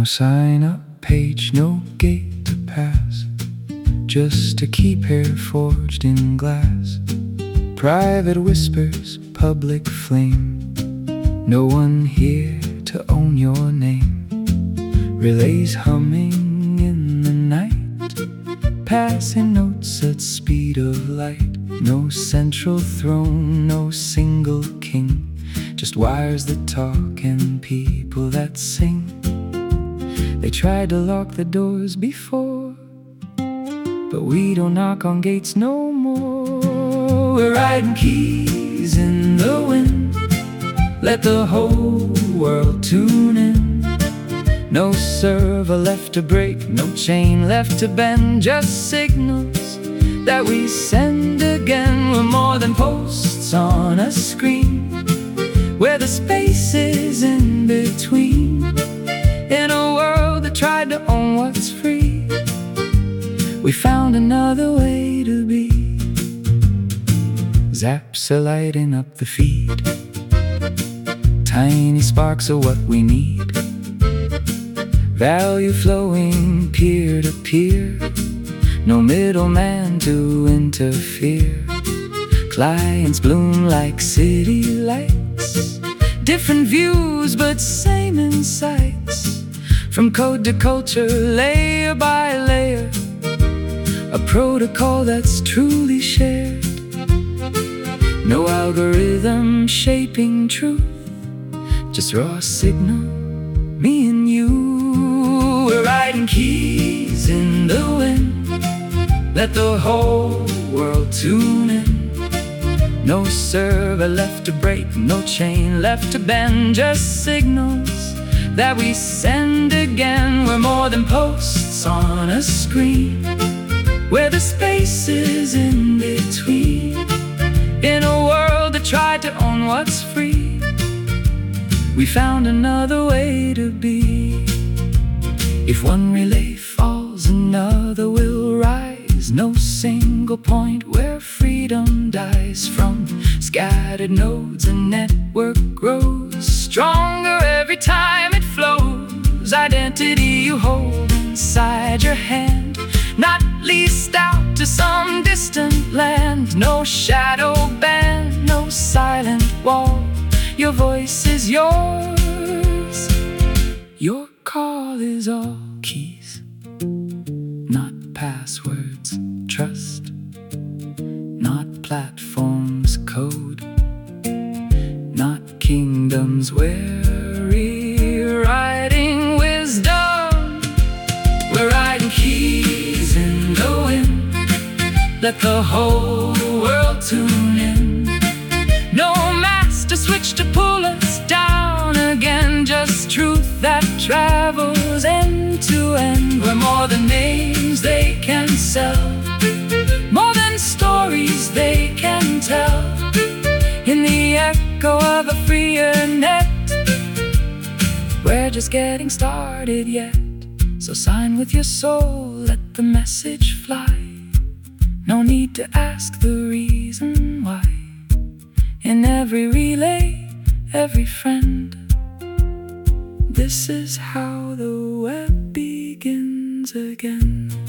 sign up page, no gate to pass, just a keypad forged in glass. Private whispers, public flame, no one here to own your name. Relays humming in the night, passing notes at speed of light. No central throne, no single king, just wires that talk and people that sing. They tried to lock the doors before, but we don't knock on gates no more. We're riding keys in the wind, let the whole world tune in. No server left to break, no chain left to bend, just signals that we send again. We're more than posts on a screen, where the space is in between. In a world that tried to own what's free, we found another way to be. Zaps are lighting up the feed, tiny sparks are what we need. Value flowing peer to peer, no middleman to interfere. Clients bloom like city lights, different views but same insights. From code to culture, layer by layer, a protocol that's truly shared. No algorithm shaping truth, just raw signal, me and you. We're riding keys in the wind, let the whole world tune in. No server left to break, no chain left to bend, just signals that we send again. We're more than posts on a screen, where the space is in between. In a world that tried to own what's free, we found another way to be. If one relay falls, another will rise. No single point where freedom dies. From scattered nodes, a network grows stronger every time it flows. Identity you hold inside your hand, not leased out to some distant land. No shadow band, no silent wall, your voice is yours. Your call is all keys, not passwords. Trust, not platforms code, not kingdoms we're rewriting wisdom. We're riding keys in the wind, let the whole world tune in. No master switch to pull us down again, just truth that travels end to end. We're more than names they can sell, more than stories they can tell. In the echo of a freer net, we're just getting started yet. So sign with your soul, let the message fly. No need to ask the reason why. In every relay, every friend, this is how the web begins again.